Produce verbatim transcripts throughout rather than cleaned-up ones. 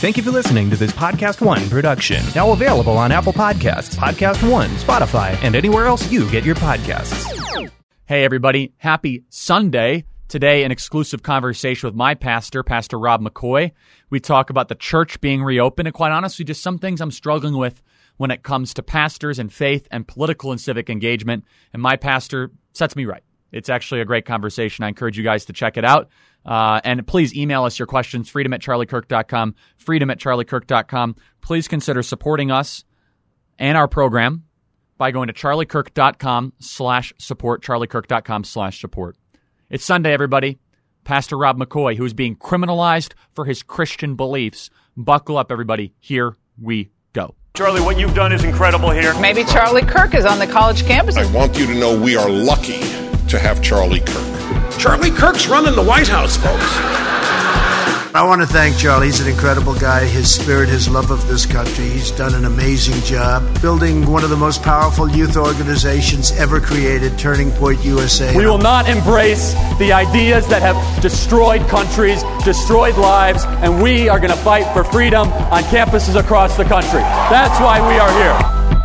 Thank you for listening to this Podcast One production. Now available on Apple Podcasts, Podcast One, Spotify, and anywhere else you get your podcasts. Hey, everybody. Happy Sunday. Today, an exclusive conversation with my pastor, Pastor Rob McCoy. We talk about the church being reopened, and quite honestly, just some things I'm struggling with when it comes to pastors and faith and political and civic engagement. And my pastor sets me right. It's actually a great conversation. I encourage you guys to check it out. Uh, and please email us your questions, freedom at charlie kirk dot com, freedom at charlie kirk dot com. Please consider supporting us and our program by going to charliekirk.com slash support, charliekirk.com slash support. It's Sunday, everybody. Pastor Rob McCoy, who is being criminalized for his Christian beliefs. Buckle up, everybody. Here we go. Charlie, what you've done is incredible here. Maybe Charlie Kirk is on the college campus. I want you to know we are lucky to have Charlie Kirk. Charlie Kirk's running the White House, folks. I want to thank Charlie. He's an incredible guy. His spirit, his love of this country. He's done an amazing job building one of the most powerful youth organizations ever created, Turning Point U S A. We will not embrace the ideas that have destroyed countries, destroyed lives, and we are going to fight for freedom on campuses across the country. That's why we are here.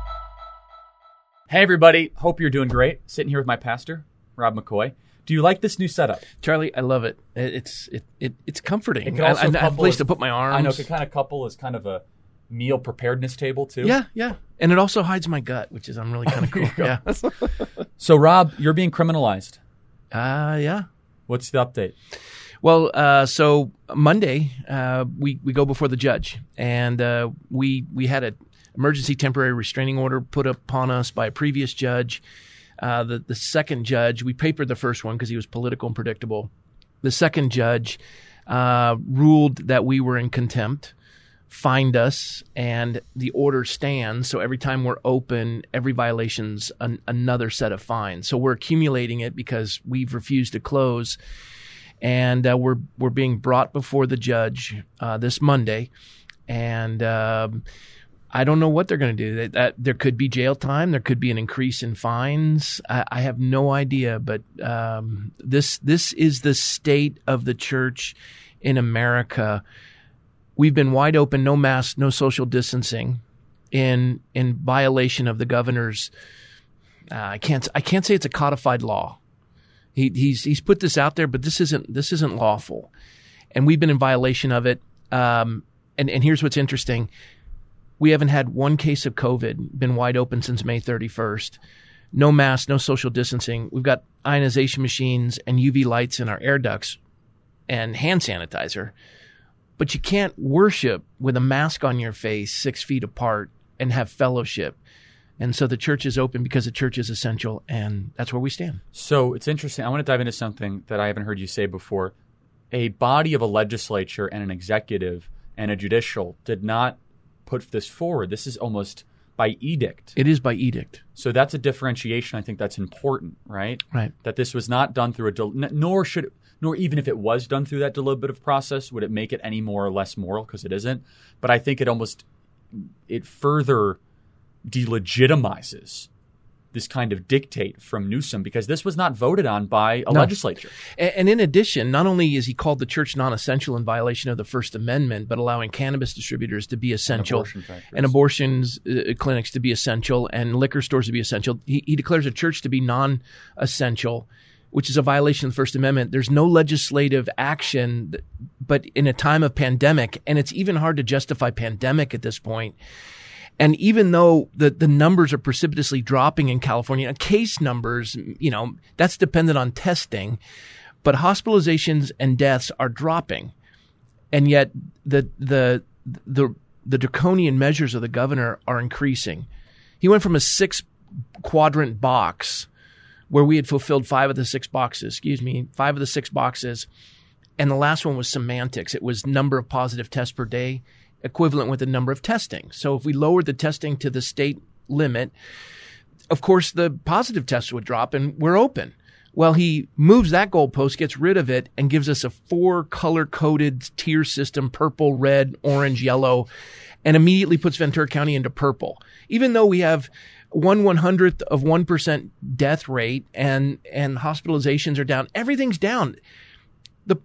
Hey, everybody. Hope you're doing great. Sitting here with my pastor, Rob McCoy. Do you like this new setup? Charlie, I love it. It's it, it it's comforting. It can also I, I have a place as, to put my arms. I know it can kind of couple as kind of a meal preparedness table too. Yeah, yeah. And it also hides my gut, which is I'm really kind of cool. Yeah. So, Rob, you're being criminalized. Uh, yeah. What's the update? Well, uh, so Monday uh, we we go before the judge, and uh, we we had an emergency temporary restraining order put upon us by a previous judge. Uh, the, the second judge, we papered the first one because he was political and predictable. The second judge uh, ruled that we were in contempt, fined us, and the order stands. So every time we're open, every violation's an, another set of fines. So we're accumulating it because we've refused to close. And uh, we're we're being brought before the judge uh, this Monday. And um, I don't know what they're going to do. That, that, there could be jail time. There could be an increase in fines. I, I have no idea. But um, this this is the state of the church in America. We've been wide open, no mask, no social distancing, in in violation of the governor's. Uh, I can't I can't say it's a codified law. He, he's he's put this out there, but this isn't this isn't lawful, and we've been in violation of it. Um, and and here's what's interesting. We haven't had one case of COVID, been wide open since May thirty-first. No mask, no social distancing. We've got ionization machines and U V lights in our air ducts and hand sanitizer. But you can't worship with a mask on your face six feet apart and have fellowship. And so the church is open because the church is essential, and that's where we stand. So it's interesting. I want to dive into something that I haven't heard you say before. A body of a legislature and an executive and a judicial did not put this forward. This is almost by edict. It is by edict. So that's a differentiation. I think that's important, right? Right. That this was not done through a del- nor should it, nor even if it was done through that deliberative process, would it make it any more or less moral, because it isn't. But I think it almost it further delegitimizes this kind of dictate from Newsom, because this was not voted on by a no. legislature. And, and in addition, not only is he called the church non-essential in violation of the First Amendment, but allowing cannabis distributors to be essential, and, abortion and abortions uh, clinics to be essential, and liquor stores to be essential. He, he declares a church to be non-essential, which is a violation of the First Amendment. There's no legislative action, but in a time of pandemic, and it's even hard to justify pandemic at this point. And even though the, the numbers are precipitously dropping in California, case numbers, you know, that's dependent on testing, but hospitalizations and deaths are dropping. And yet the the the the draconian measures of the governor are increasing. He went from a six quadrant box where we had fulfilled five of the six boxes, excuse me, five of the six boxes. And the last one was semantics. It was number of positive tests per day, equivalent with the number of testing. So if we lowered the testing to the state limit, of course, the positive tests would drop and we're open. Well, he moves that goalpost, gets rid of it, and gives us a four color-coded tier system, purple, red, orange, yellow, and immediately puts Ventura County into purple. Even though we have one one-hundredth of one percent death rate and, and hospitalizations are down, everything's down. The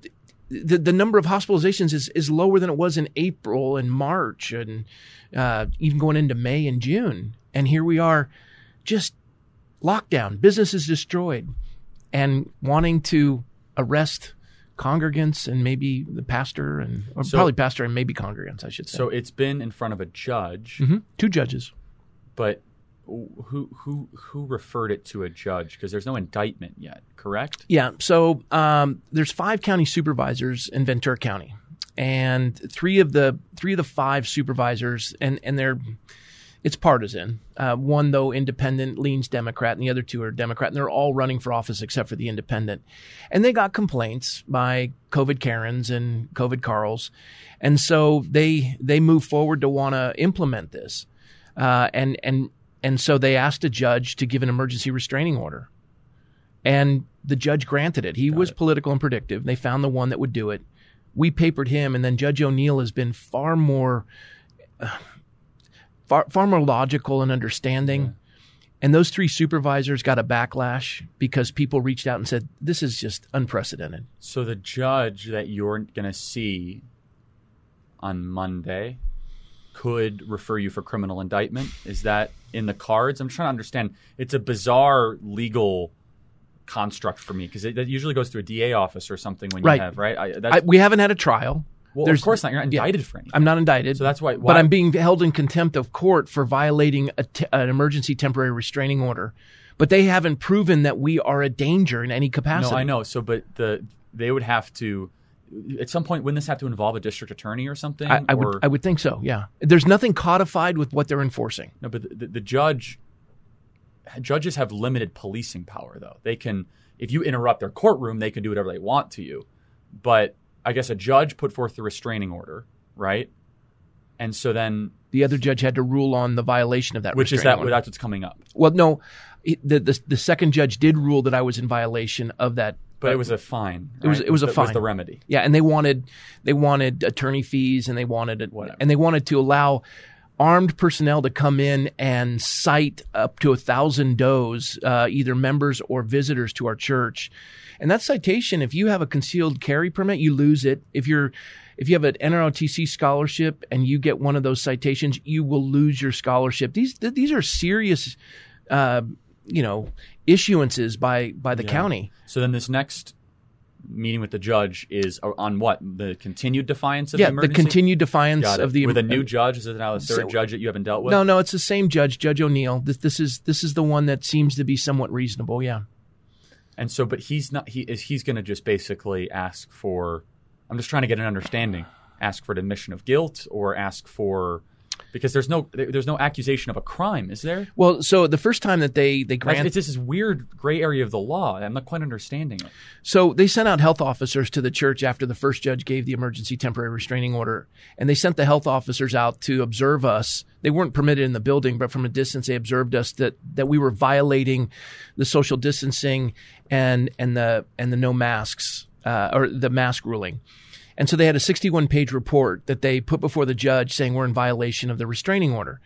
the the number of hospitalizations is is lower than it was in April and March and uh, even going into May and June. And here we are, just lockdown, businesses destroyed, and wanting to arrest congregants and maybe the pastor and or So- probably pastor and maybe congregants, I should say. So it's been in front of a judge, Mhm. Two judges. but who who who referred it to a judge? Because there's no indictment yet, correct? Yeah. So um, there's five county supervisors in Ventura County, and three of the three of the five supervisors, and and they're it's partisan. Uh, one though independent leans Democrat, and the other two are Democrat, and they're all running for office except for the independent. And they got complaints by COVID Karens and COVID Carls, and so they they move forward to want to implement this, uh, and and. And so they asked a judge to give an emergency restraining order. And the judge granted it. He was political and predictive. They found the one that would do it. We papered him, and then Judge O'Neill has been far more uh, far, far more logical and understanding. Yeah. And those three supervisors got a backlash because people reached out and said, this is just unprecedented. So the judge that you're going to see on Monday could refer you for criminal indictment. Is that in the cards? I'm trying to understand. It's a bizarre legal construct for me because it, it usually goes through a D A office or something when you right. have, right? I, that's, I, we haven't had a trial. Well, There's, of course not. You're not indicted yeah, for anything. I'm not indicted. So that's why. why but I'm being held in contempt of court for violating a t- an emergency temporary restraining order. But they haven't proven that we are a danger in any capacity. No, I know. So, but the they would have to. At some point, wouldn't this have to involve a district attorney or something? I, I or, would I would think so, yeah. There's nothing codified with what they're enforcing. No, but the, the, the judge, judges have limited policing power, though. They can, if you interrupt their courtroom, they can do whatever they want to you. But I guess a judge put forth the restraining order, right? And so then... The other judge had to rule on the violation of that Which is restraining that, order. that's what's coming up. Well, no, the, the the second judge did rule that I was in violation of that. But it was a fine. It was right? it was a that fine. was the remedy. Yeah, and they wanted they wanted attorney fees, and they wanted it, Whatever. and they wanted to allow armed personnel to come in and cite up to a thousand does, uh, either members or visitors to our church. And that citation, if you have a concealed carry permit, you lose it. If you're if you have an N R O T C scholarship and you get one of those citations, you will lose your scholarship. These these are serious, uh, you know, issuances by by the Yeah. county. So then this next meeting with the judge is on what? The continued defiance of Yeah, the the emergency? continued defiance Got it. of the With a new judge? Is it now the third So- judge that you haven't dealt with? No, no, it's the same judge, Judge O'Neill. This this is this is the one that seems to be somewhat reasonable. Yeah. And so, but he's not. He is. He's going to just basically ask for. I'm just trying to get an understanding. Ask for an admission of guilt, or ask for, because there's no there's no accusation of a crime, is there? Well, so the first time that they they That's, grant, it's just this weird gray area of the law. I'm not quite understanding it. so they sent out health officers to the church after the first judge gave the emergency temporary restraining order, and they sent the health officers out to observe us. They weren't permitted in the building, but from a distance they observed us that that we were violating the social distancing and and the and the no masks uh, or the mask ruling. And so they had a sixty-one page report that they put before the judge saying we're in violation of the restraining order.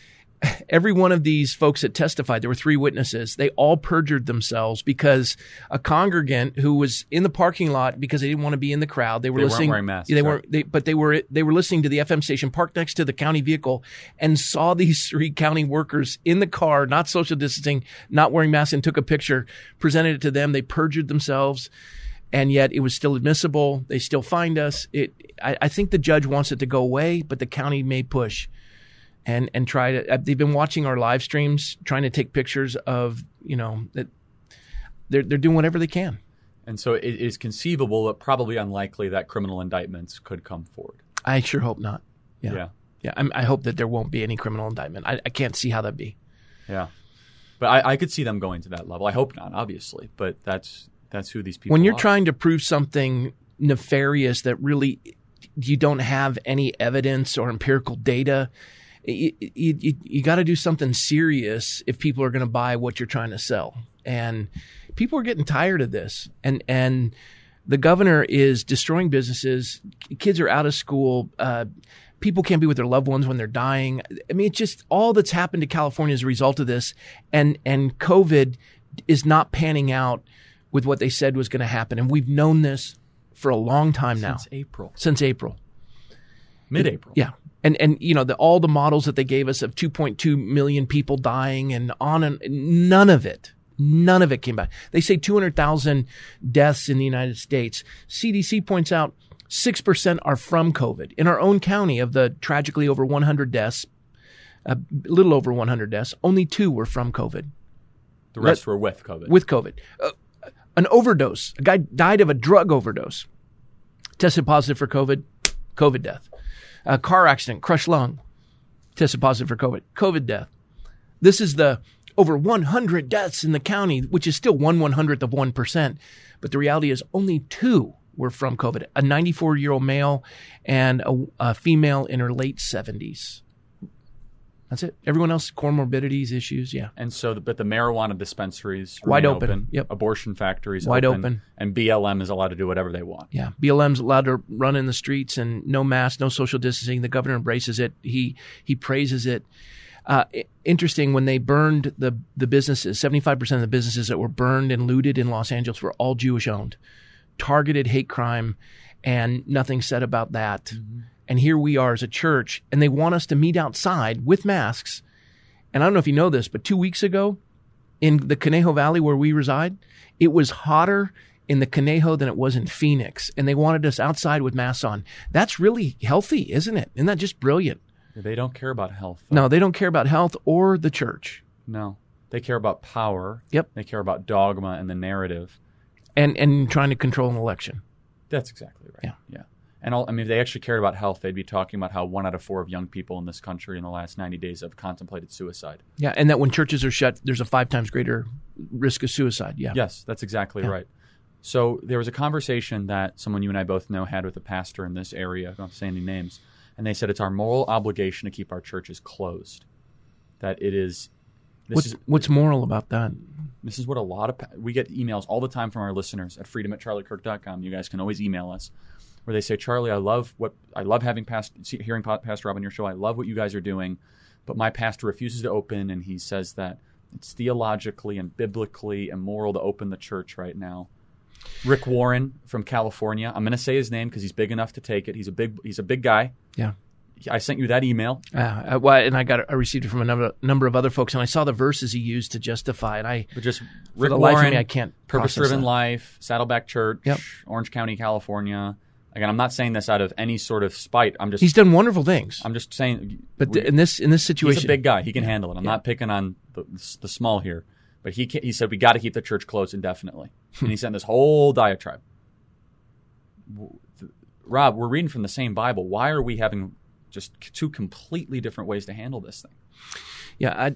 Every one of these folks that testified, there were three witnesses, they all perjured themselves because a congregant who was in the parking lot because they didn't want to be in the crowd, they were They weren't listening. wearing masks, They right? weren't, they, but they were they were listening to the F M station parked next to the county vehicle and saw these three county workers in the car, not social distancing, not wearing masks, and took a picture, presented it to them. They perjured themselves. And yet it was still admissible. They still fined us. It. I, I think the judge wants it to go away, but the county may push and and try to. Uh, they've been watching our live streams, trying to take pictures of, you know, that they're they're doing whatever they can. And so it is conceivable, but probably unlikely, that criminal indictments could come forward. I sure hope not. Yeah, Yeah. yeah. I'm, I hope that there won't be any criminal indictment. I, I can't see how that'd be. Yeah. But I, I could see them going to that level. I hope not, obviously, but that's that's who these people When you're are. trying to prove something nefarious that really you don't have any evidence or empirical data, you, you, you got to do something serious if people are going to buy what you're trying to sell. And people are getting tired of this. And and the governor is destroying businesses. Kids are out of school. Uh, people can't be with their loved ones when they're dying. I mean, it's just all that's happened to California as a result of this. And and COVID is not panning out with what they said was going to happen. And we've known this for a long time now. Since April. Since April. Mid-April. Yeah. And, and you know, the, all the models that they gave us of two point two million people dying and on and none of it, none of it came back. They say two hundred thousand deaths in the United States. C D C points out six percent are from COVID. In our own county, of the tragically over one hundred deaths, a little over one hundred deaths, only two were from COVID. The rest Let, were with COVID. With COVID. Uh, an overdose. A guy died of a drug overdose. Tested positive for COVID. COVID death. A car accident, crushed lung, tested positive for COVID. COVID death. This is the over one hundred deaths in the county, which is still one one hundredth of one percent. But the reality is only two were from COVID. A ninety-four-year-old male and a, a female in her late seventies. That's it. Everyone else, comorbidities, issues, yeah. And so, the, but the marijuana dispensaries wide remain open. open. Yep. Abortion factories wide open, open. And B L M is allowed to do whatever they want. Yeah, B L M's allowed to run in the streets and no mask, no social distancing. The governor embraces it. He he praises it. Uh, interesting, when they burned the the businesses, seventy-five percent of the businesses that were burned and looted in Los Angeles were all Jewish owned. Targeted hate crime, and nothing said about that. Mm-hmm. And here we are as a church, and they want us to meet outside with masks. And I don't know if you know this, but two weeks ago in the Conejo Valley where we reside, it was hotter in the Conejo than it was in Phoenix. And they wanted us outside with masks on. That's really healthy, isn't it? Isn't that just brilliant? They don't care about health. Though. No, they don't care about health or the church. No. They care about power. Yep. They care about dogma and the narrative. And and trying to control an election. That's exactly right. Yeah. Yeah. And all, I mean, if they actually cared about health, they'd be talking about how one out of four of young people in this country in the last ninety days have contemplated suicide. Yeah, and that when churches are shut, there's a five times greater risk of suicide. Yeah. Yes, that's exactly yeah. right. So there was a conversation that someone you and I both know had with a pastor in this area, I don't say any names, and they said it's our moral obligation to keep our churches closed. That it is... This what's, is what's moral about that? This is what a lot of... We get emails all the time from our listeners at freedom at charlie kirk dot com. You guys can always email us. Where they say, Charlie, I love what I love having past, hearing Pastor Rob on your show. I love what you guys are doing, but my pastor refuses to open, and he says that it's theologically and biblically immoral to open the church right now. Rick Warren from California. I'm going to say his name because he's big enough to take it. He's a big he's a big guy. Yeah. I sent you that email. Uh, well, and I got I received it from a number number of other folks, and I saw the verses he used to justify it. I but just for Rick the Warren, life of me, I can't. Purpose-driven life, Saddleback Church, yep. Orange County, California. Again, I'm not saying this out of any sort of spite. I'm just he's done wonderful things. I'm just saying, but we, in this in this situation, he's a big guy. He can yeah. handle it. I'm yeah. not picking on the, the small here, but he can, he said we got to keep the church closed indefinitely, and he sent this whole diatribe. Rob, we're reading from the same Bible. Why are we having just two completely different ways to handle this thing? Yeah, I,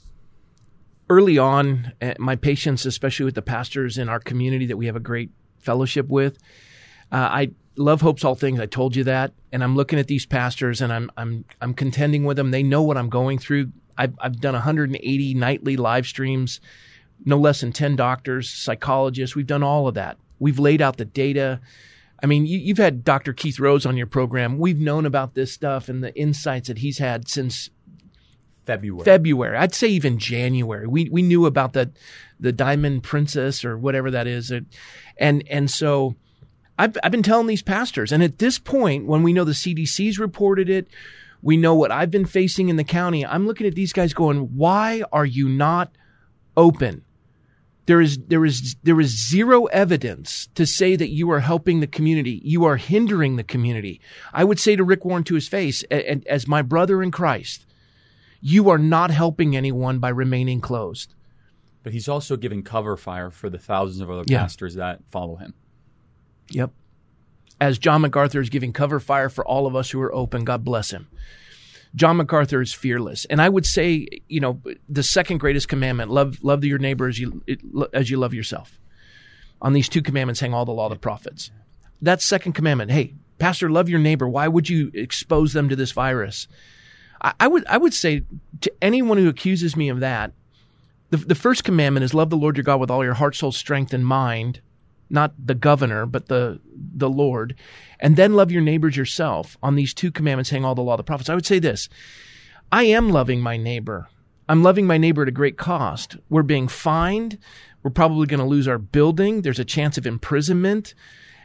early on, my patience, especially with the pastors in our community that we have a great fellowship with, uh, I love Hope's All Things. I told you that, and I'm looking at these pastors, and I'm I'm I'm contending with them. They know what I'm going through. I've I've done one hundred eighty nightly live streams, no less than ten doctors, psychologists. We've done all of that. We've laid out the data. I mean, you, you've had Doctor Keith Rose on your program. We've known about this stuff and the insights that he's had since February. February. I'd say even January. We we knew about the the Diamond Princess or whatever that is, and and so I've I've been telling these pastors. And at this point, when we know the C D C's reported it, we know what I've been facing in the county. I'm looking at these guys going, "Why are you not open?" There is there is there is zero evidence to say that you are helping the community. You are hindering the community. I would say to Rick Warren to his face, and as my brother in Christ, you are not helping anyone by remaining closed. But he's also giving cover fire for the thousands of other yeah. pastors that follow him. Yep. As John MacArthur is giving cover fire for all of us who are open, God bless him. John MacArthur is fearless. And I would say, you know, the second greatest commandment, love love your neighbor as you as you love yourself. On these two commandments hang all the law of the prophets. That second commandment, hey, pastor, love your neighbor. Why would you expose them to this virus? I, I would I would say to anyone who accuses me of that, the, the first commandment is love the Lord your God with all your heart, soul, strength, and mind. Not the governor, but the the Lord. And then love your neighbors yourself. On these two commandments hang all the law of the prophets. I would say this. I am loving my neighbor. I'm loving my neighbor at a great cost. We're being fined. We're probably going to lose our building. There's a chance of imprisonment.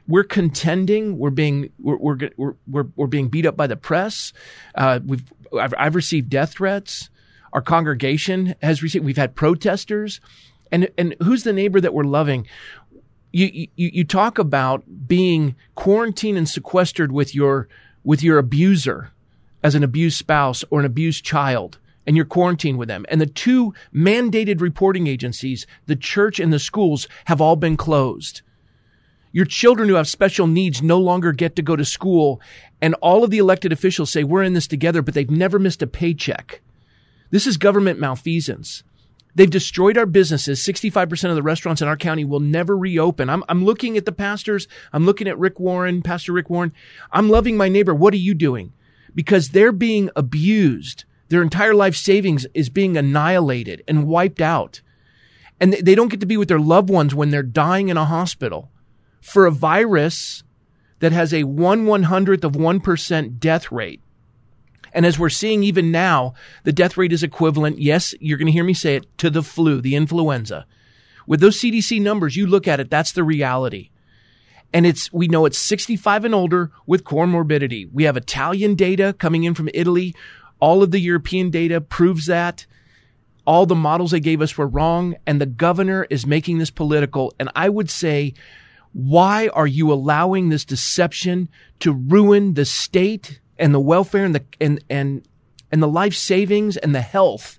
we're contending. We're being we're we're we're we're, we're being beat up by the press. Uh, we've I've, I've received death threats. Our congregation has received. We've had protesters, and and who's the neighbor that we're loving? You you you talk about being quarantined and sequestered with your with your abuser as an abused spouse or an abused child, and you're quarantined with them. And the two mandated reporting agencies, the church and the schools, have all been closed. Your children who have special needs no longer get to go to school, and all of the elected officials say we're in this together, but they've never missed a paycheck. This is government malfeasance. They've destroyed our businesses. sixty-five percent of the restaurants in our county will never reopen. I'm, I'm looking at the pastors. I'm looking at Rick Warren, Pastor Rick Warren. I'm loving my neighbor. What are you doing? Because they're being abused. Their entire life savings is being annihilated and wiped out. And they don't get to be with their loved ones when they're dying in a hospital for a virus that has a one one hundredth of one percent death rate. And as we're seeing even now, the death rate is equivalent, yes, you're going to hear me say it, to the flu, the influenza. With those C D C numbers, you look at it, that's the reality. And it's we know it's sixty-five and older with comorbidity. We have Italian data coming in from Italy. All of the European data proves that. All the models they gave us were wrong, and the governor is making this political. And I would say, why are you allowing this deception to ruin the state and the welfare and the and and and the life savings and the health,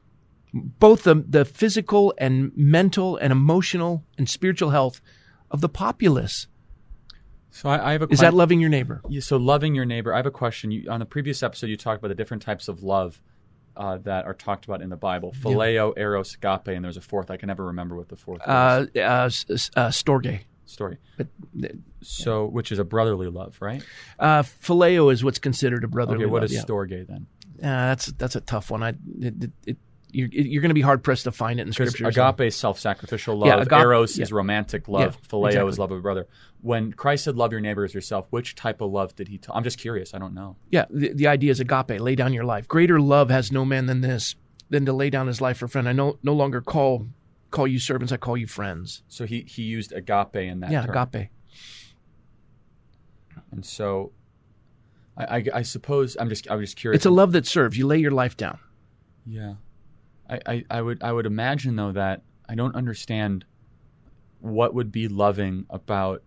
both the the physical and mental and emotional and spiritual health of the populace? So I, I have a is that loving your neighbor? Yeah, so loving your neighbor. I have a question. You, on the previous episode, you talked about the different types of love uh, that are talked about in the Bible: phileo, yeah. eros, agape, and there's a fourth. I can never remember what the fourth uh, is. Uh, uh, storge. Story. But, so, which is a brotherly love, right? Uh, phileo is what's considered a brotherly love. Okay, what love, is yeah. storge then? Uh, that's that's a tough one. I it, it, it, you're, you're going to be hard pressed to find it in Scripture. Agape is self-sacrificial love. Yeah, agape, Eros yeah. is romantic love. Yeah, phileo exactly. is love of a brother. When Christ said, "Love your neighbor as yourself," which type of love did he? T- I'm just curious. I don't know. Yeah, the, the idea is agape. Lay down your life. Greater love has no man than this, than to lay down his life for a friend. I no no longer call call you servants. I call you friends. So he he used agape in that yeah, term. agape. And so, I, I, I suppose I'm just I was just curious. It's a love that serves. You lay your life down. Yeah, I, I, I would I would imagine though that I don't understand what would be loving about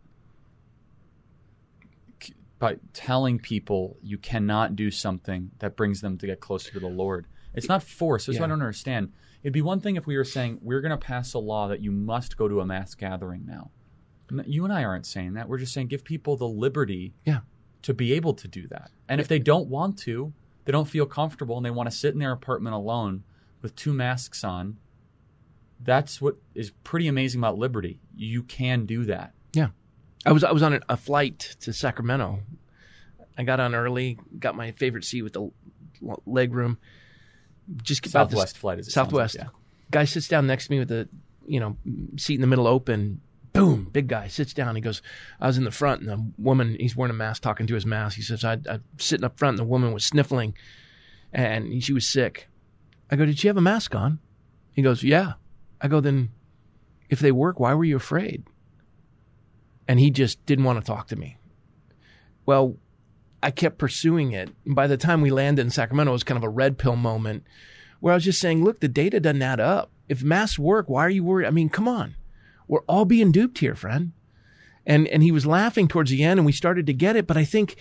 by telling people you cannot do something that brings them to get closer to the Lord. It's not force. That's yeah. what I don't understand. It'd be one thing if we were saying we're going to pass a law that you must go to a mass gathering now. You and I aren't saying that. We're just saying give people the liberty yeah. to be able to do that. And if they don't want to, they don't feel comfortable, and they want to sit in their apartment alone with two masks on, that's what is pretty amazing about liberty. You can do that. Yeah. I was I was on a flight to Sacramento. I got on early, got my favorite seat with the leg room. Just about Southwest this, flight is it Southwest. Like, yeah. Guy sits down next to me with the you know seat in the middle open. Boom, big guy sits down. He goes, I was in the front, and the woman, he's wearing a mask, talking to his mask. He says, I, I'm sitting up front, and the woman was sniffling, and she was sick. I go, did she have a mask on? He goes, yeah. I go, then if they work, why were you afraid? And he just didn't want to talk to me. Well, I kept pursuing it. And by the time we landed in Sacramento, it was kind of a red pill moment where I was just saying, look, the data doesn't add up. If masks work, why are you worried? I mean, come on. We're all being duped here, friend. And and he was laughing towards the end, and we started to get it. But I think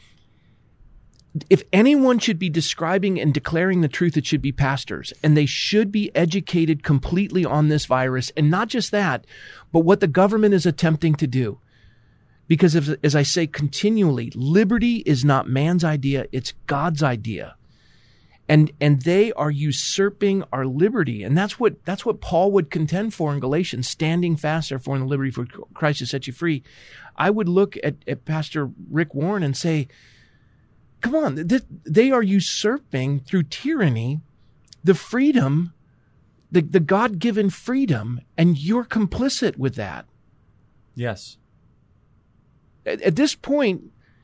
if anyone should be describing and declaring the truth, it should be pastors. And they should be educated completely on this virus. And not just that, but what the government is attempting to do. Because as, as I say continually, liberty is not man's idea, it's God's idea. And and they are usurping our liberty. And that's what that's what Paul would contend for in Galatians, standing fast therefore in the liberty for Christ has set you free. I would look at, at Pastor Rick Warren and say, come on, th- they are usurping through tyranny the freedom, the, the God-given freedom, and you're complicit with that. Yes. At, at this point,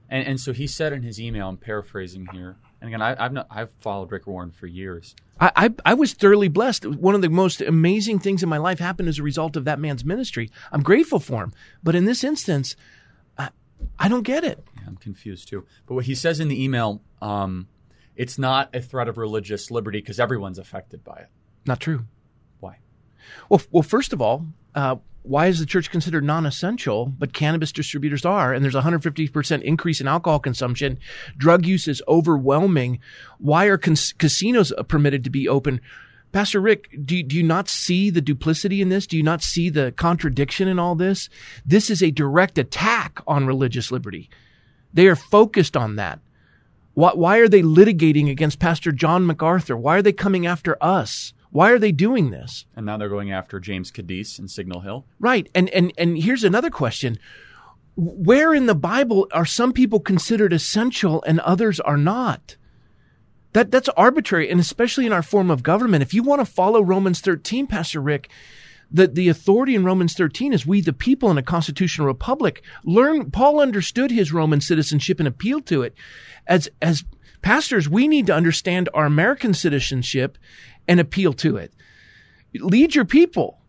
And, and so he said in his email, I'm paraphrasing here, and again, I, I've not, I've followed Rick Warren for years. I, I I was thoroughly blessed. One of the most amazing things in my life happened as a result of that man's ministry. I'm grateful for him. But in this instance, I, I don't get it. Yeah, I'm confused too. But what he says in the email, um, it's not a threat of religious liberty because everyone's affected by it. Not true. Why? Well, well, first of all, uh, why is the church considered non-essential, but cannabis distributors are? And there's a one hundred fifty percent increase in alcohol consumption. Drug use is overwhelming. Why are cas- casinos permitted to be open? Pastor Rick, do, do you not see the duplicity in this? Do you not see the contradiction in all this? This is a direct attack on religious liberty. They are focused on that. Why, why are they litigating against Pastor John MacArthur? Why are they coming after us? Why are they doing this? And now they're going after James Cadiz in Signal Hill. Right. And and and here's another question. Where in the Bible are some people considered essential and others are not? That that's arbitrary, and especially in our form of government. If you want to follow Romans thirteen, Pastor Rick, the, the authority in Romans thirteen is we the people in a constitutional republic. Learn Paul understood his Roman citizenship and appealed to it. As as pastors, we need to understand our American citizenship and appeal to it. Lead your people.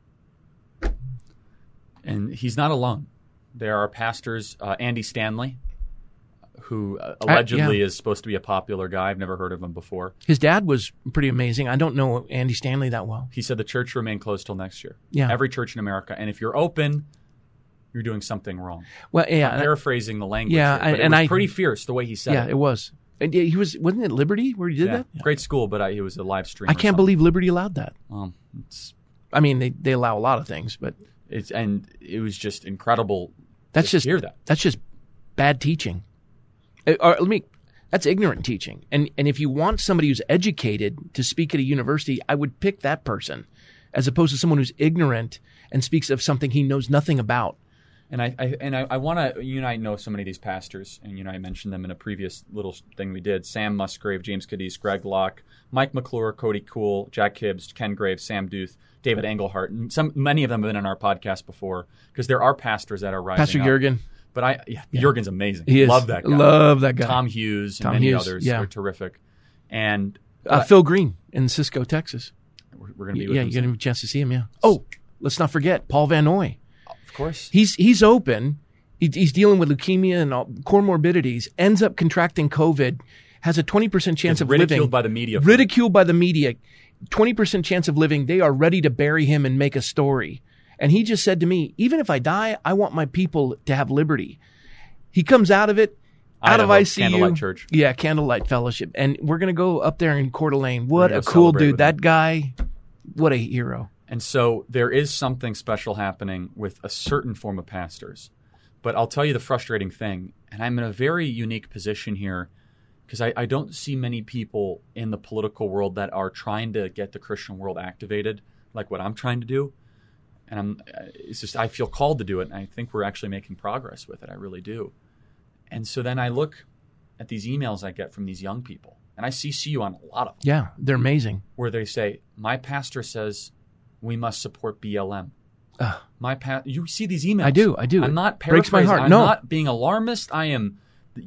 And he's not alone. There are pastors, uh, Andy Stanley, who uh, allegedly uh, yeah. is supposed to be a popular guy. I've never heard of him before. His dad was pretty amazing. I don't know Andy Stanley that well. He said the church will remain closed till next year. Yeah. Every church in America. And if you're open, you're doing something wrong. Well, yeah. I'm paraphrasing the language Yeah, here, but and it was I, pretty fierce the way he said yeah, it. Yeah, it was. And he was, wasn't it Liberty where he did yeah. that? Yeah. Great school, but I, it was a live stream. I can't believe Liberty allowed that. Um, it's, I mean, they, they allow a lot of things, but it's and it was just incredible. That's to just hear that. That's just bad teaching. Uh, Or let me. That's ignorant teaching. And and if you want somebody who's educated to speak at a university, I would pick that person, as opposed to someone who's ignorant and speaks of something he knows nothing about. And I, I and I, I want to. You and I know so many of these pastors, and you know I mentioned them in a previous little thing we did. Sam Musgrave, James Cadiz, Greg Locke, Mike McClure, Cody Kuhl, Jack Hibbs, Ken Graves, Sam Duth, David Engelhart, and some many of them have been on our podcast before because there are pastors that are rising Pastor up. Jurgen. But I, yeah, yeah. Jurgen's amazing. He is. Love that guy. Love that guy. Tom Hughes and Tom many Hughes, others yeah. are terrific. And Uh, Phil Green in Cisco, Texas. we're, we're going to be with Yeah, him you're going to soon. have a chance to see him, yeah. Oh, let's not forget Paul Van Noy. Of course. He's he's open. He, he's dealing with leukemia and all, comorbidities, ends up contracting COVID, has a twenty percent chance He's of ridiculed living. by the media. for Ridiculed by the media. twenty percent chance of living. They are ready to bury him and make a story. And he just said to me, even if I die, I want my people to have liberty. He comes out of it, out of Idaho, I C U. Candlelight Church. Yeah, Candlelight Fellowship. And we're going to go up there in Coeur d'Alene. What We're a gonna cool celebrate dude. with That him. guy, what a hero. And so there is something special happening with a certain form of pastors. But I'll tell you the frustrating thing, and I'm in a very unique position here because I, I don't see many people in the political world that are trying to get the Christian world activated like what I'm trying to do. And I'm, it's just I feel called to do it, and I think we're actually making progress with it. I really do. And so then I look at these emails I get from these young people, and I C C you on a lot of them, Yeah, they're amazing. where they say, my pastor says we must support B L M. Ugh. My pa- you see these emails. I do, I do. I'm not It breaks my paraphrasing. heart. I'm No. not being alarmist. I am.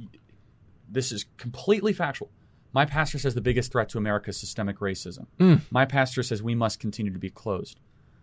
This is completely factual. My pastor says the biggest threat to America is systemic racism. Mm. My pastor says we must continue to be closed.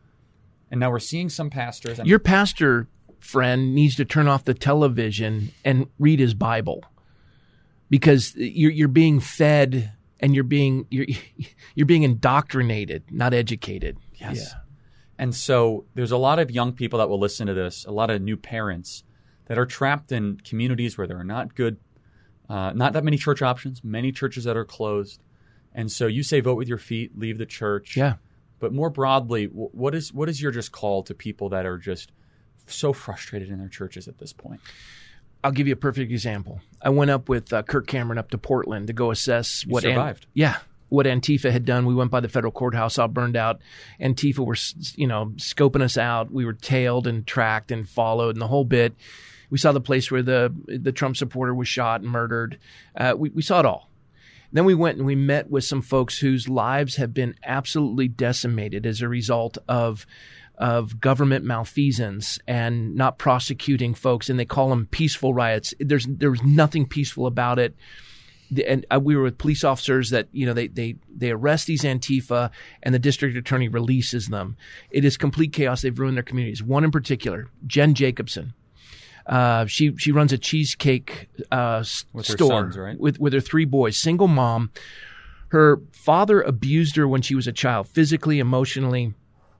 And now we're seeing some pastors. Your pastor friend needs to turn off the television and read his Bible, because you're you're being fed and you're being you're you're being indoctrinated, not educated. Yes. Yeah. And so there's a lot of young people that will listen to this, a lot of new parents that are trapped in communities where there are not good, uh, not that many church options, many churches that are closed. And so you say vote with your feet, leave the church. Yeah. But more broadly, wh- what is what is your just call to people that are just so frustrated in their churches at this point? I'll give you a perfect example. I went up with uh, Kirk Cameron up to Portland to go assess You what survived. An- yeah, what Antifa had done. We went by the federal courthouse, all burned out. Antifa were, you know, scoping us out. We were tailed and tracked and followed and the whole bit. We saw the place where the the Trump supporter was shot and murdered. Uh, we, we saw it all. Then we went and we met with some folks whose lives have been absolutely decimated as a result of of government malfeasance and not prosecuting folks, and they call them peaceful riots. There's there was nothing peaceful about it. And we were with police officers that, you know, they, they, they arrest these Antifa and the district attorney releases them. It is complete chaos. They've ruined their communities. One in particular, Jen Jacobson. Uh, she, she runs a cheesecake, uh, with her store sons, right? with, with her three boys, single mom. Her father abused her when she was a child, physically, emotionally.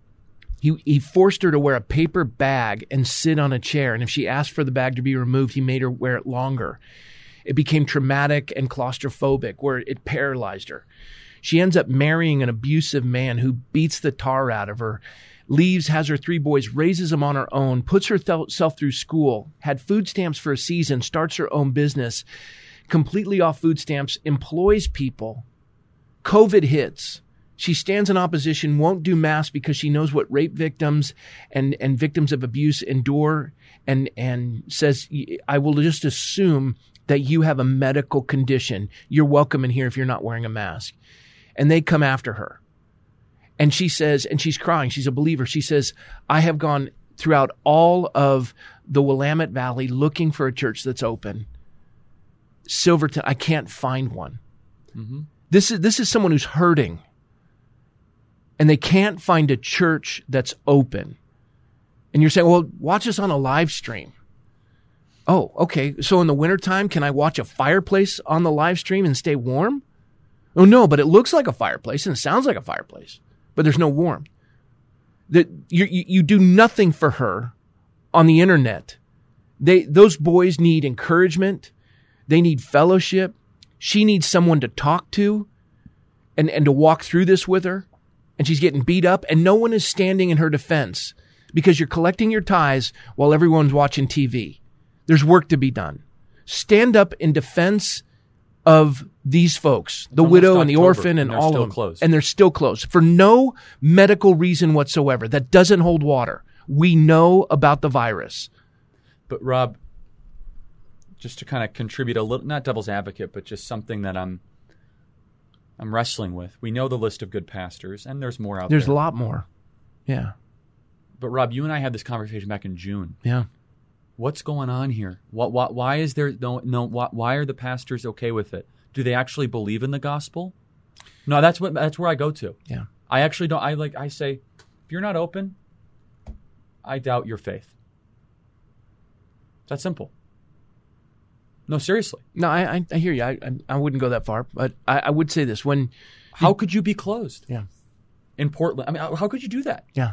He, he forced her to wear a paper bag and sit on a chair. And if she asked for the bag to be removed, he made her wear it longer. It became traumatic and claustrophobic, where it paralyzed her. She ends up marrying an abusive man who beats the tar out of her, leaves, has her three boys, raises them on her own, puts herself through school, had food stamps for a season, starts her own business, completely off food stamps, employs people. COVID hits. She stands in opposition, won't do mass because she knows what rape victims and, and victims of abuse endure, and, and says, I will just assume that you have a medical condition. You're welcome in here if you're not wearing a mask. And they come after her. And she says, and she's crying, she's a believer. She says, I have gone throughout all of the Willamette Valley looking for a church that's open. Silverton, I can't find one. Mm-hmm. This is, this is someone who's hurting. And they can't find a church that's open. And you're saying, well, watch us on a live stream. Oh, okay. So in the wintertime, can I watch a fireplace on the live stream and stay warm? Oh, no, but it looks like a fireplace and it sounds like a fireplace, but there's no warmth. That you, you, you do nothing for her on the internet. They, those boys need encouragement. They need fellowship. She needs someone to talk to and, and to walk through this with her. And she's getting beat up and no one is standing in her defense because you're collecting your tithes while everyone's watching T V. There's work to be done. Stand up in defense of these folks, the widow and the orphan and all of them. Closed. And they're still closed for no medical reason whatsoever. That doesn't hold water. We know about the virus. But Rob, just to kind of contribute a little, not devil's advocate, but just something that I'm I'm wrestling with. We know the list of good pastors, and there's more out There's there. There's a lot more. Yeah. But Rob, you and I had this conversation back in June. Yeah. What's going on here? What, what, why is there no no? Why, why are the pastors okay with it? Do they actually believe in the gospel? No, that's what that's where I go to. Yeah, I actually don't. I like I say, if you're not open, I doubt your faith. That's simple. No, seriously. No, I I, I hear you. I, I I wouldn't go that far, but I, I would say this: when how could you be closed? Yeah, in Portland. I mean, how could you do that? Yeah,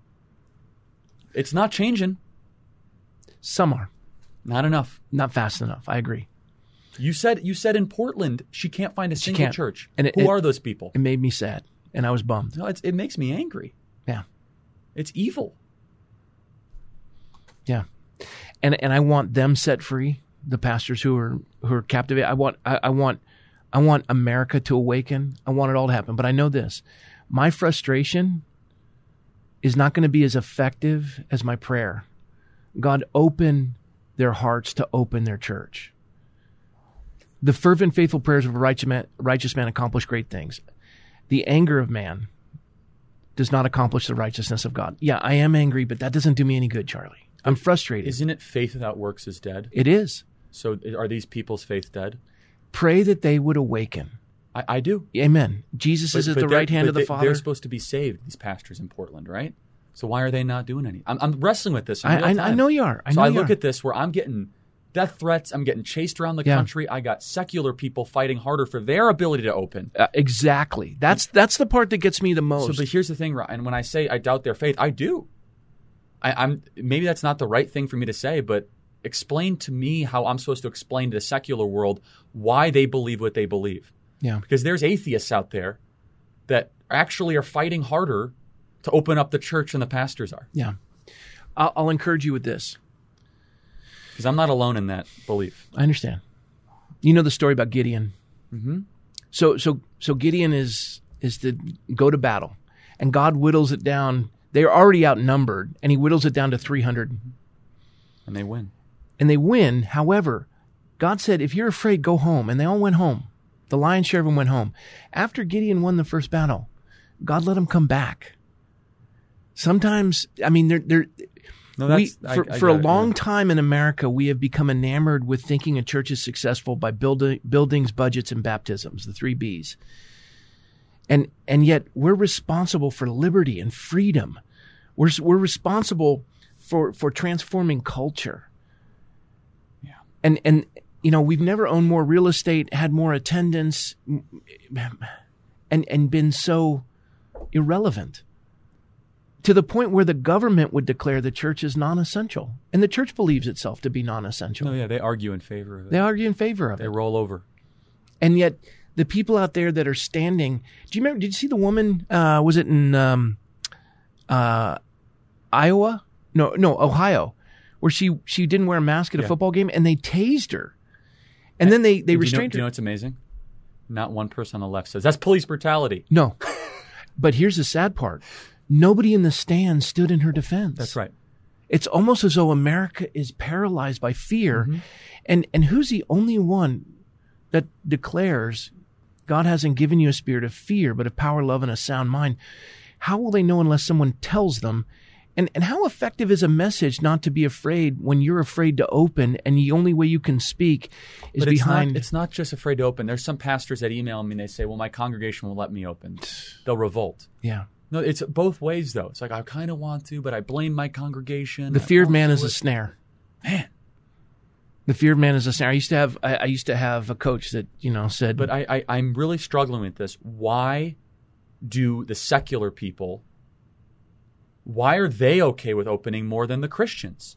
it's not changing. Some are. Not enough. Not fast enough. I agree. You said you said in Portland she can't find a she single can't. church. And it, Who it, are those people? It made me sad, and I was bummed. No, it's, it makes me angry. Yeah. It's evil. Yeah. And and I want them set free, the pastors who are who are captivated. I want I, I want I want America to awaken. I want it all to happen. But I know this. My frustration is not going to be as effective as my prayer. God, open their hearts to open their church. The fervent, faithful prayers of a righteous man, righteous man accomplish great things. The anger of man does not accomplish the righteousness of God. Yeah, I am angry, but that doesn't do me any good, Charlie. I'm frustrated. Isn't it faith without works is dead? It is. So are these people's faith dead? Pray that they would awaken. I, I do. Amen. Jesus but, is at the right hand of the they, Father. They're supposed to be saved, these pastors in Portland, right? So why are they not doing any? I'm, I'm wrestling with this in real I, time. I know you are. I so know I you look are. at this where I'm getting death threats. I'm getting chased around the yeah. country. I got secular people fighting harder for their ability to open. Uh, exactly. That's that's the part that gets me the most. So, but here's the thing, and when I say I doubt their faith, I do. I, I'm maybe that's not the right thing for me to say, but explain to me how I'm supposed to explain to the secular world why they believe what they believe. Yeah. Because there's atheists out there that actually are fighting harder to open up the church than the pastors are. Yeah. I'll, I'll encourage you with this. Because I'm not alone in that belief. I understand. You know the story about Gideon. Mm-hmm. So so so Gideon is is to go to battle, and God whittles it down. They're already outnumbered, and he whittles it down to three hundred. And they win. And they win. However, God said, if you're afraid, go home. And they all went home. The lion's share of them went home. After Gideon won the first battle, God let him come back. Sometimes, I mean, they're, they're, No, we, that's, for, I, I for a get it, long yeah. time in America, we have become enamored with thinking a church is successful by building buildings, budgets, and baptisms, the three B's. And and yet we're responsible for liberty and freedom. We're we're responsible for for transforming culture. Yeah. And and you know, we've never owned more real estate, had more attendance, and and been so irrelevant, to the point where the government would declare the church is non-essential. And the church believes itself to be non-essential. No, yeah, they argue in favor of it. They argue in favor of They it. roll over. And yet the people out there that are standing, do you remember, did you see the woman, uh, was it in um, uh, Iowa? No, no, Ohio, where she, she didn't wear a mask at a Yeah. football game and they tased her. And then they, they Do you know, restrained do you know her. what's amazing? Not one person on the left says, that's police brutality. No. But here's the sad part. Nobody in the stands stood in her defense. That's right. It's almost as though America is paralyzed by fear. Mm-hmm. And and who's the only one that declares God hasn't given you a spirit of fear, but of power, love, and a sound mind? How will they know unless someone tells them? And and how effective is a message not to be afraid when you're afraid to open and the only way you can speak is But it's behind... not, it's not just afraid to open. There's some pastors that email me and they say, well, my congregation won't let me open. They'll revolt. yeah. No, it's both ways, though. It's like, I kind of want to, but I blame my congregation. The I fear of won't man do is a it. snare. Man. The fear of man is a snare. I used to have I, I used to have a coach that, you know, said... But I, I, I'm really struggling with this. Why do the secular people, why are they okay with opening more than the Christians?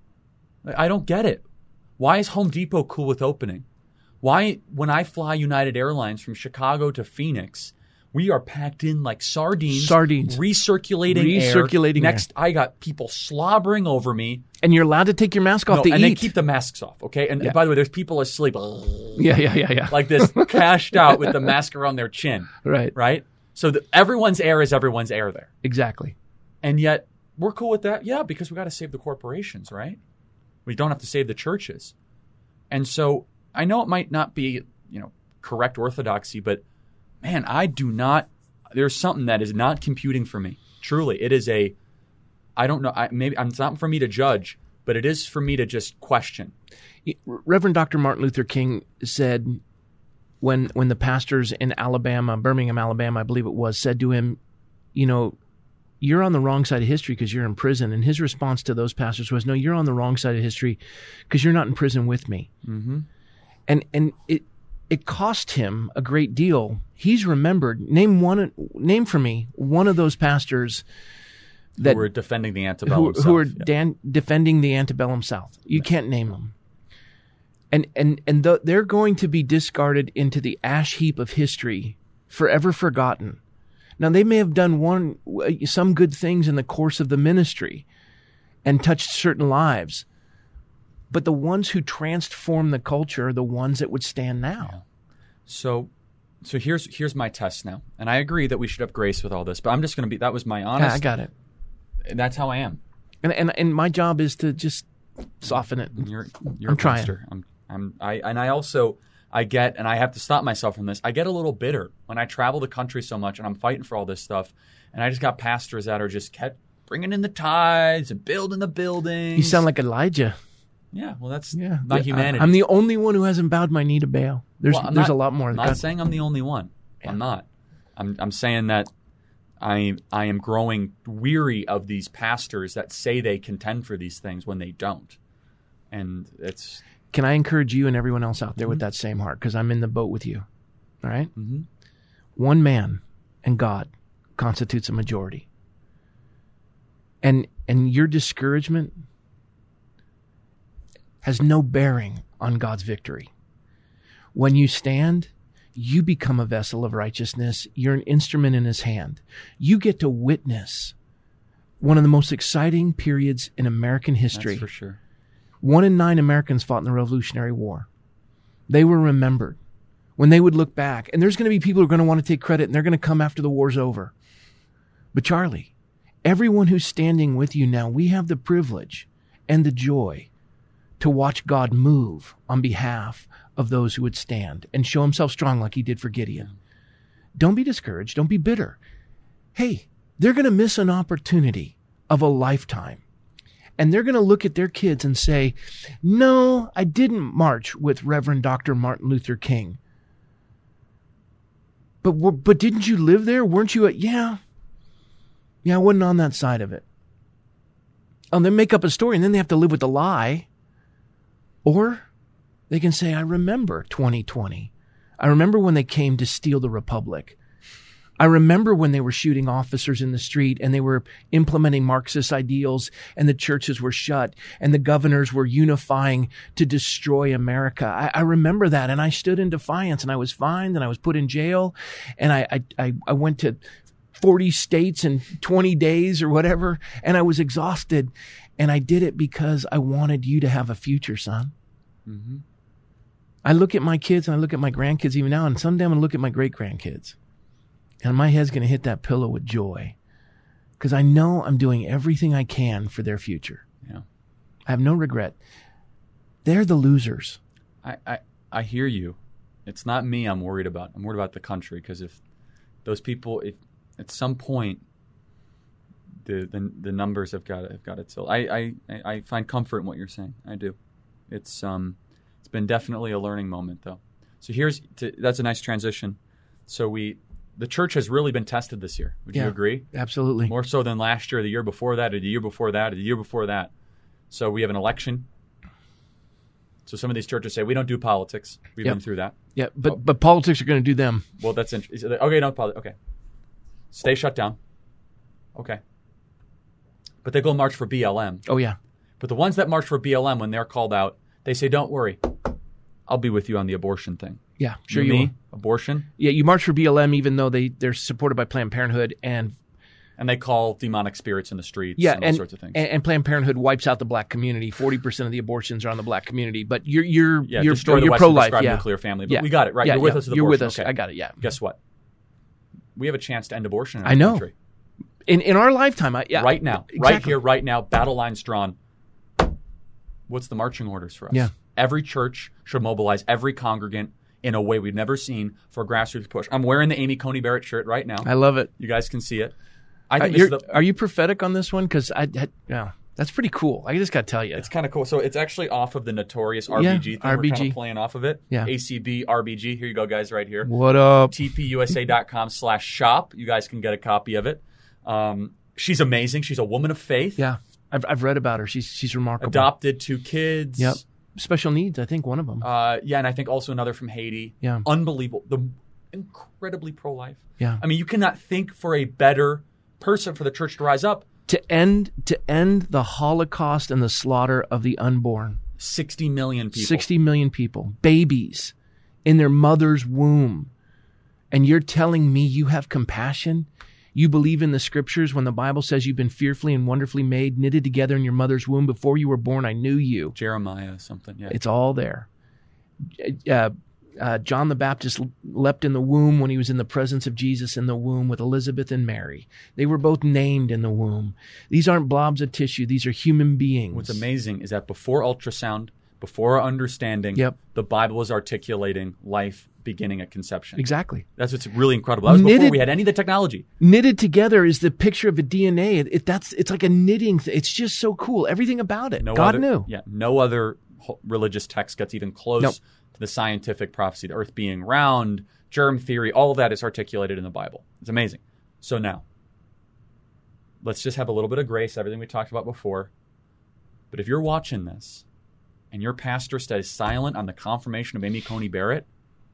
I don't get it. Why is Home Depot cool with opening? Why, when I fly United Airlines from Chicago to Phoenix, we are packed in like sardines. Sardines. Recirculating, Recirculating air. air. Next, I got people slobbering over me. And you're allowed to take your mask off No, to and eat. they keep the masks off, okay? And Yeah. by the way, there's people asleep yeah, yeah, yeah, yeah. like this, cashed out with the mask around their chin, right. right? So the, everyone's air is everyone's air there. Exactly. And yet, we're cool with that? Yeah, because we got to save the corporations, right? We don't have to save the churches. And so I know it might not be, you know, correct orthodoxy, but man, I do not, there's something that is not computing for me. Truly. It is a, I don't know, I, maybe it's not for me to judge, but it is for me to just question. Reverend Doctor Martin Luther King said when when the pastors in Alabama, Birmingham, Alabama, I believe it was, said to him, you know, you're on the wrong side of history because you're in prison. And his response to those pastors was, no, you're on the wrong side of history because you're not in prison with me. Mm-hmm. And and it it cost him a great deal. He's remembered. Name one. Name for me one of those pastors that Who were defending the antebellum who, South. who are Yeah. dan- defending the antebellum South. You can't name them. And and and th- they're going to be discarded into the ash heap of history, forever forgotten. Now they may have done one some good things in the course of the ministry, and touched certain lives, but the ones who transform the culture are the ones that would stand now. So, so here's here's my test now, and I agree that we should have grace with all this. But I'm just going to be. That was my honest. Yeah, I got it. And that's how I am. And and and my job is to just soften it. You're you're I'm a trying. pastor. I'm I'm I and I also I get and I have to stop myself from this. I get a little bitter when I travel the country so much and I'm fighting for all this stuff, and I just got pastors that are just kept bringing in the tithes and building the buildings. You sound like Elijah. yeah. Well, that's Yeah, my I- humanity. I'm the only one who hasn't bowed my knee to Baal. There's Well, I'm there's not- a lot more. I'm not God- saying I'm the only one. I'm not. I'm I'm saying that I I am growing weary of these pastors that say they contend for these things when they don't, and it's Can I encourage you and everyone else out there with that same heart? Because I'm in the boat with you. All right? Mhm. One man and God constitutes a majority. And and your discouragement has no bearing on God's victory. When you stand, you become a vessel of righteousness. You're an instrument in his hand. You get to witness one of the most exciting periods in American history. that's for sure. One in nine Americans fought in the Revolutionary War. They were remembered. When they would look back, and there's going to be people who are going to want to take credit, and they're going to come after the war's over. But Charlie, everyone who's standing with you now, we have the privilege and the joy to watch God move on behalf of those who would stand and show himself strong like he did for Gideon. Don't be discouraged. Don't be bitter. Hey, they're going to miss an opportunity of a lifetime. And they're going to look at their kids and say, no, I didn't march with Reverend Doctor Martin Luther King. But but didn't you live there? Weren't you? At, yeah. Yeah, I wasn't on that side of it. And they make up a story, and then they have to live with the lie. Or they can say, I remember twenty twenty. I remember when they came to steal the Republic. I remember when they were shooting officers in the street and they were implementing Marxist ideals and the churches were shut and the governors were unifying to destroy America. I, I remember that, and I stood in defiance, and I was fined, and I was put in jail, and I, I, I went to forty states in twenty days or whatever, and I was exhausted, and I did it because I wanted you to have a future, son. Mm-hmm. I look at my kids and I look at my grandkids even now, and someday I'm going to look at my great-grandkids. And my head's going to hit that pillow with joy because I know I'm doing everything I can for their future. Yeah, I have no regret. They're the losers. I, I, I hear you. It's not me I'm worried about. I'm worried about the country, because if those people, if at some point the the, the numbers have got have got to tilt. I, I, I find comfort in what you're saying. I do. It's um it's been definitely a learning moment, though. So here's to, that's a nice transition. So we. The church has really been tested this year. Would yeah, you agree? Absolutely. More so than last year, the year before that, or the year before that, or the year before that. So we have an election. So some of these churches say, we don't do politics. We've yep. been through that. Yeah, but oh. but politics are going to do them. Well, that's interesting. Okay, no politics. Okay. Stay shut down. Okay. But they go march for B L M. Oh, yeah. But the ones that march for B L M, when they're called out, they say, don't worry. I'll be with you on the abortion thing. Yeah, sure you you me, will. Abortion. Yeah, you march for B L M even though they, they're supported by Planned Parenthood. And and they call demonic spirits in the streets yeah, and all and, sorts of things. And, and Planned Parenthood wipes out the black community. forty percent of the abortions are on the black community. But you're you're yeah, you're, destroy the you're pro-life. Yeah. nuclear family. But yeah. we got it, right? Yeah, you're with yeah. us with You're abortion. with us. Okay. I got it, yeah. Guess what? We have a chance to end abortion in our I know. country. In in our lifetime. I, yeah, right now. Exactly. Right here, right now, battle lines drawn. What's the marching orders for us? Yeah. Every church should mobilize every congregant in a way we've never seen for a grassroots push. I'm wearing the Amy Coney Barrett shirt right now. I love it. You guys can see it. I Uh, think this you're- is the, are you prophetic on this one? Because I, I yeah, that's pretty cool. I just got to tell you. it's kind of cool. So it's actually off of the notorious R B G Yeah, thing. R B G. We're kind of playing off of it. Yeah. A C B, R B G. Here you go, guys, right here. What up? T P U S A dot com slash shop. You guys can get a copy of it. Um, she's amazing. She's a woman of faith. Yeah, I've I've read about her. She's she's remarkable. Adopted two kids. Yep. Special needs, I think one of them. Uh, yeah, and I think also another from Haiti. Yeah. Unbelievable. The incredibly pro-life. Yeah. I mean, you cannot think for a better person for the church to rise up. To end to end the Holocaust and the slaughter of the unborn. sixty million people. sixty million people, babies in their mother's womb. And you're telling me you have compassion? You believe in the scriptures when the Bible says you've been fearfully and wonderfully made, knitted together in your mother's womb. Before you were born, I knew you. Jeremiah something, yeah. It's all there. Uh, uh, John the Baptist leapt in the womb when he was in the presence of Jesus in the womb with Elizabeth and Mary. They were both named in the womb. These aren't blobs of tissue. These are human beings. What's amazing is that before ultrasound, before our understanding, Yep. the Bible is articulating life beginning at conception. Exactly. That's what's really incredible. That was before Knitted- we had any of the technology. Knitted together is the picture of a D N A. It, it- that's it's like a knitting thing. It's just so cool. Everything about it. No God other, knew. Yeah, no other ho- religious text gets even close Nope. to the scientific prophecy, the earth being round, germ theory, all of that is articulated in the Bible. It's amazing. So now, let's just have a little bit of grace, everything we talked about before. But if you're watching this and your pastor stays silent on the confirmation of Amy Coney Barrett,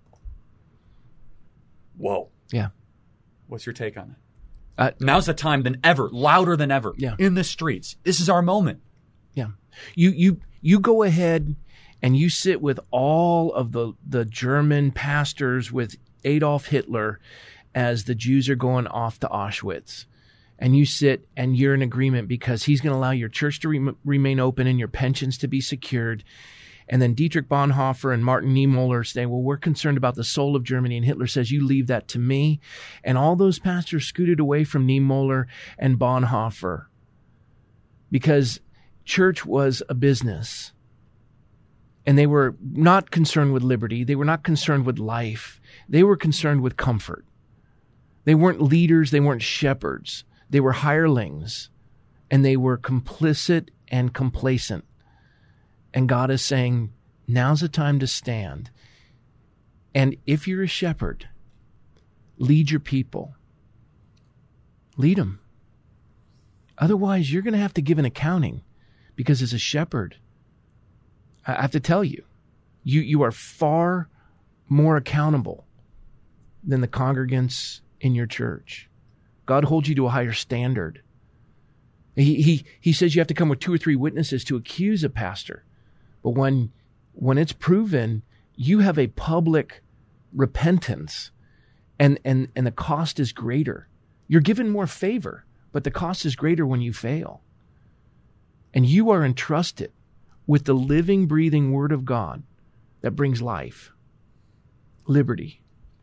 whoa. Yeah. What's your take on it? Uh, Now's the time than ever, louder than ever, Yeah. in the streets. This is our moment. Yeah. You you you go ahead and you sit with all of the the German pastors with Adolf Hitler as the Jews are going off to Auschwitz. And you sit and you're in agreement because he's going to allow your church to re- remain open and your pensions to be secured. And then Dietrich Bonhoeffer and Martin Niemöller say, well, we're concerned about the soul of Germany. And Hitler says, you leave that to me. And all those pastors scooted away from Niemöller and Bonhoeffer because church was a business. And they were not concerned with liberty. They were not concerned with life. They were concerned with comfort. They weren't leaders. They weren't shepherds. They were hirelings, and they were complicit and complacent. And God is saying, now's the time to stand. And if you're a shepherd, lead your people. Lead them. Otherwise, you're going to have to give an accounting, because as a shepherd, I have to tell you, you, you are far more accountable than the congregants in your church. God holds you to a higher standard. He, he, he says you have to come with two or three witnesses to accuse a pastor. But when, when it's proven, you have a public repentance, and, and, and the cost is greater. You're given more favor, but the cost is greater when you fail. And you are entrusted with the living, breathing Word of God that brings life, liberty.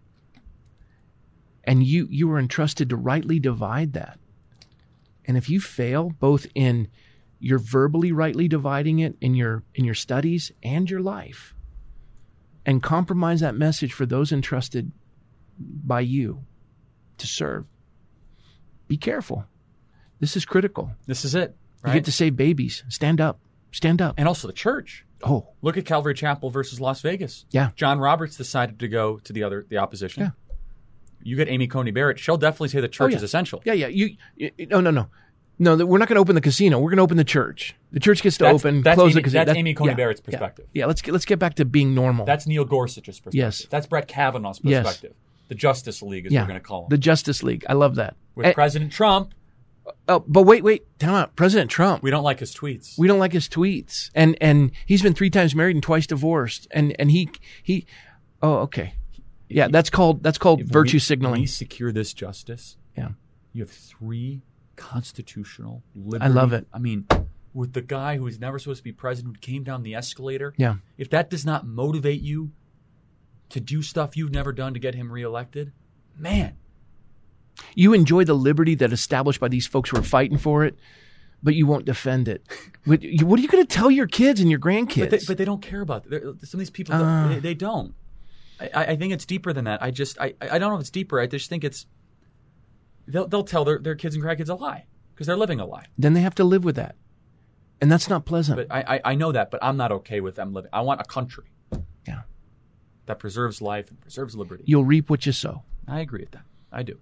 And you, you are entrusted to rightly divide that. And if you fail, both in your verbally rightly dividing it in your, in your studies and your life, and compromise that message for those entrusted by you to serve, be careful. This is critical. This is it. Right? You get to save babies. Stand up. Stand up. And also the church. Oh. Look at Calvary Chapel versus Las Vegas. Yeah. John Roberts decided to go to the other the opposition. Yeah. You get Amy Coney Barrett. She'll definitely say the church Oh, yeah. is essential. Yeah, yeah. You, you, no, no, no. No, we're not going to open the casino. We're going to open the church. The church gets to That's- open, that's close Amy- the casino. that's Amy Coney yeah, Barrett's yeah, perspective. Yeah, let's get, let's get back to being normal. That's Neil Gorsuch's perspective. Yes. That's Brett Kavanaugh's Yes. perspective. The Justice League is yeah. what we're going to call them. The Justice League. I love that. With And- President Trump, oh, but wait, wait. Time out. President Trump. we don't like his tweets. We don't like his tweets. And and he's been three times married and twice divorced. And and he he oh, okay. Yeah, that's called that's called If virtue we, signaling. We secure this justice. Yeah. You have three constitutional liberty. I love it. I mean, with the guy who was never supposed to be president, who came down the escalator. Yeah. If that does not motivate you to do stuff you've never done to get him reelected, man. You enjoy the liberty that is established by these folks who are fighting for it, but you won't defend it. What what are you going to tell your kids and your grandkids? But they, but they don't care about it. Some of these people, don't, Uh. they, they don't. I, I think it's deeper than that. I just, I, I don't know if it's deeper. I just think it's, they'll, they'll tell their, their kids and grandkids a lie because they're living a lie. Then they have to live with that. And that's not pleasant. But I, I, I know that, but I'm not okay with them living. I want a country yeah. that preserves life and preserves liberty. You'll reap what you sow. I agree with that. I do.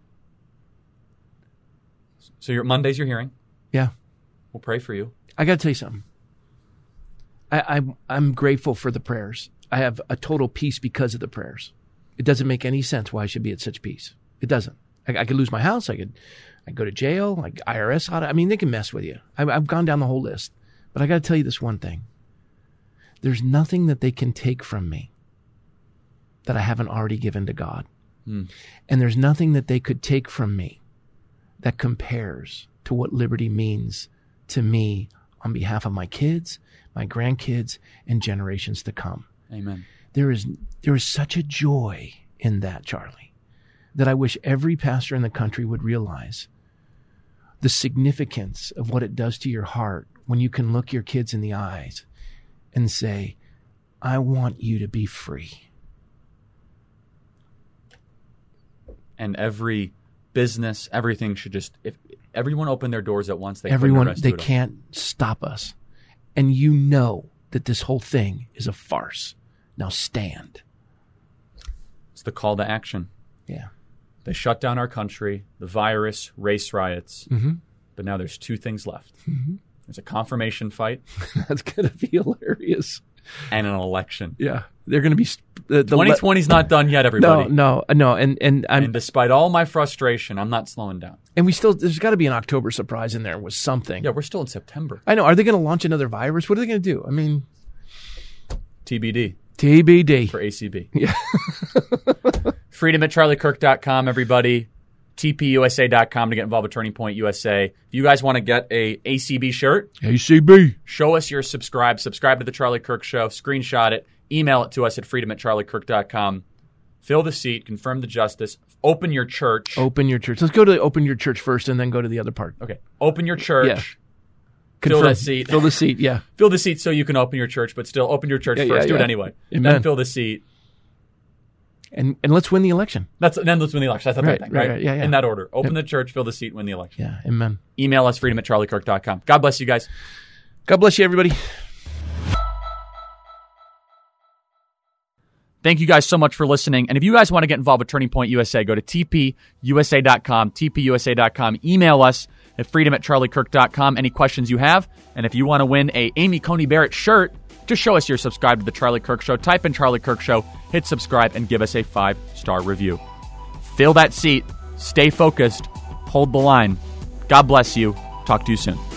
So your Mondays you're hearing. Yeah. We'll pray for you. I got to tell you something. I, I'm, I'm grateful for the prayers. I have a total peace because of the prayers. It doesn't make any sense why I should be at such peace. It doesn't. I, I could lose my house. I could, I could go to jail. Like I R S audit. I mean, they can mess with you. I, I've gone down the whole list. But I got to tell you this one thing. There's nothing that they can take from me that I haven't already given to God. Hmm. And there's nothing that they could take from me that compares to what liberty means to me on behalf of my kids, my grandkids, and generations to come. Amen. There is there is such a joy in that, Charlie, that I wish every pastor in the country would realize the significance of what it does to your heart when you can look your kids in the eyes and say, I want you to be free. And every business, everything should just, if everyone opened their doors at once, they Everyone, couldn't they arrest can't stop us. And you know that this whole thing is a farce. Now stand. It's the call to action. Yeah. They shut down our country, the virus, race riots. Mm-hmm. But now there's two things left. Mm-hmm. There's a confirmation fight That's going to be hilarious. and an election. Yeah. They're going to be... Uh, the twenty twenty's not done yet, No, everybody. no, no. And, and, I'm, And despite all my frustration, I'm not slowing down. and we still... There's got to be an October surprise in there with something. Yeah, we're still in September. I know. Are they going to launch another virus? What are they going to do? I mean... T B D T B D. for A C B. Yeah. Freedom at charlie kirk dot com, everybody. T P U S A dot com to get involved with Turning Point U S A. If you guys want to get a A C B shirt, A C B. show us you're subscribed. Subscribe to The Charlie Kirk Show. Screenshot it. Email it to us at freedom at charlie kirk dot com. Fill the seat. Confirm the justice. Open your church. Open your church. Let's go to open your church first and then go to the other part. Okay. Open your church. Yeah. Fill Confirm- that seat. Fill the seat, yeah. Fill the seat so you can open your church, but still open your church Yeah, first. yeah, Do it yeah. anyway. Amen. Then fill the seat. And and let's win the election. That's then let's win the election. That's the Right, thing, right, right? right. Yeah, yeah. In that order. Open Yep. the church, fill the seat, win the election. Yeah, amen. Email us, freedom at charlie kirk dot com. God bless you guys. God bless you, everybody. Thank you guys so much for listening. And if you guys want to get involved with Turning Point U S A, go to t p u s a dot com, t p u s a dot com. Email us at freedom at charlie kirk dot com. Any questions you have. And if you want to win a Amy Coney Barrett shirt, just show us you're subscribed to The Charlie Kirk Show. Type in Charlie Kirk Show, hit subscribe, and give us a five-star review. Fill that seat. Stay focused. Hold the line. God bless you. Talk to you soon.